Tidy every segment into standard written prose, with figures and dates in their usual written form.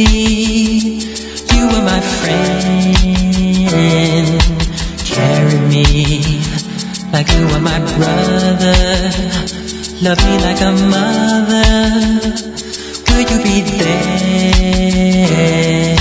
You were my friend. Carry me like you were my brother. Love me like a mother. Could you be there?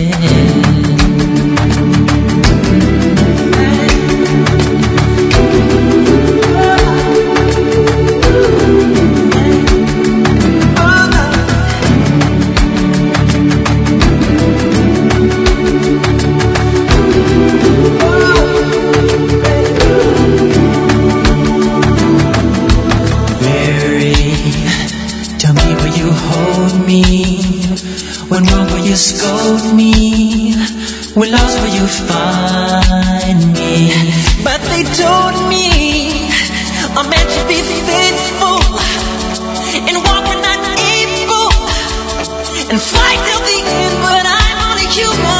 When wrong will you scold me? When lost will you find me? But they told me a man should be faithful and walk when not able and fight till the end. But I'm only human.